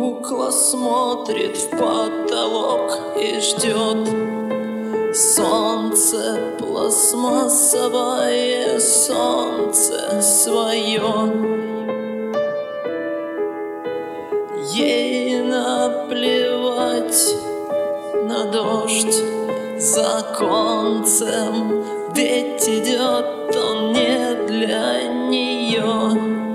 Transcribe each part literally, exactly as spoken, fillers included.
Кукла смотрит в потолок и ждет. Солнце пластмассовое, солнце свое. Ей наплевать на дождь за концем, ведь идет он не для нее.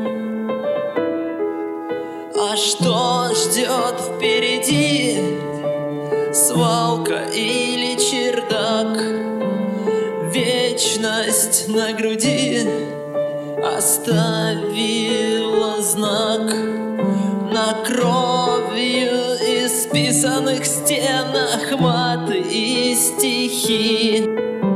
А что ждет впереди? Свалка или чердак? Вечность на груди оставила знак. На кровью исписанных стенах маты и стихи.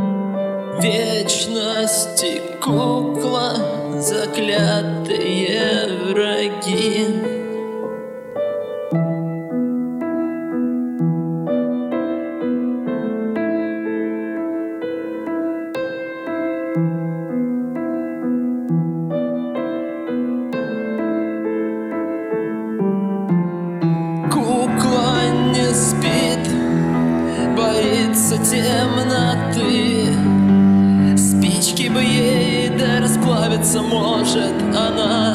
Вечности кукла, заклятые враги. Кукла не спит, боится темноты. Спички бы ей, да расплавиться может она.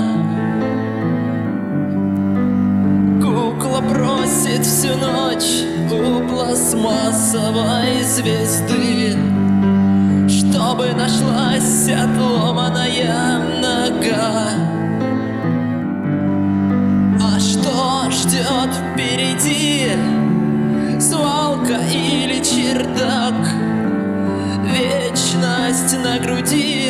Кукла просит всю ночь у пластмассовой звезды, чтобы нашлась отломанная нога. А что ждет впереди? Свалка или чердак? Вечность на груди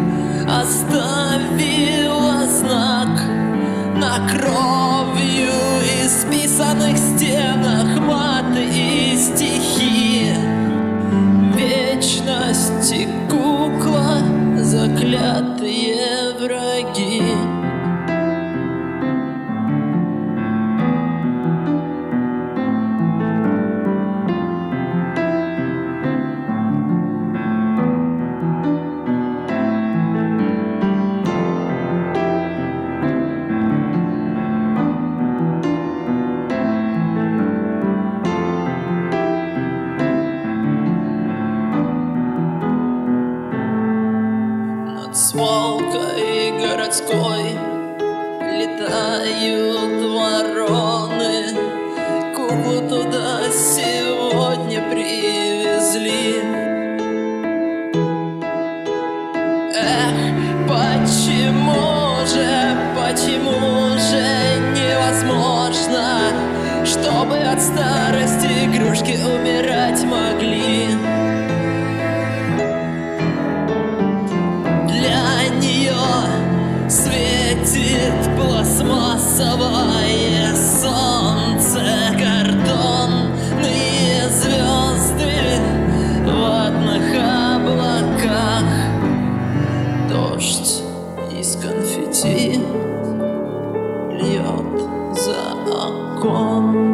оставила знак. На кровью исписанных стенах маты и стихи. Вечности кукла, заклятые враги. Свалкой городской летают вороны. Куклу туда сегодня привезли. Эх, почему же, почему же невозможно, чтобы от старости игрушки умирать могли? Светит пластмассовое солнце, картонные звезды в ватных облаках. Дождь из конфетти льет за окон.